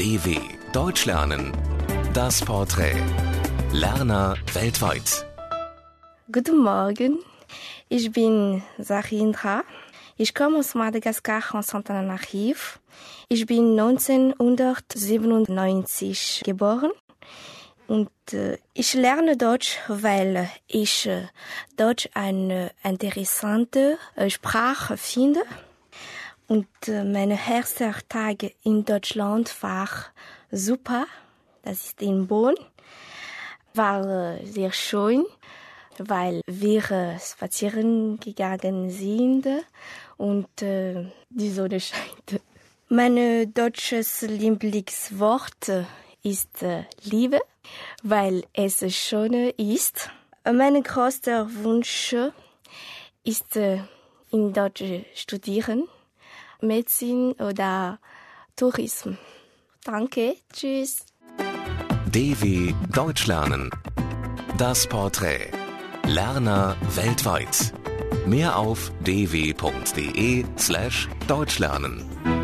DW Deutsch lernen. Das Porträt. Lerner weltweit. Guten Morgen, ich bin Sarindra. Ich komme aus Madagaskar und Antananarivo. Ich bin 1997 geboren und ich lerne Deutsch, weil ich Deutsch eine interessante Sprache finde. Und mein erster Tag in Deutschland war super. Das ist in Bonn. War sehr schön, weil wir spazieren gegangen sind und die Sonne scheint. Mein deutsches Lieblingswort ist Liebe, weil es schön ist. Mein größter Wunsch ist in Deutsch studieren, Medizin oder Tourismus. Danke, tschüss. DW Deutsch lernen. Das Porträt. Lerner weltweit. Mehr auf dw.de/deutschlernen.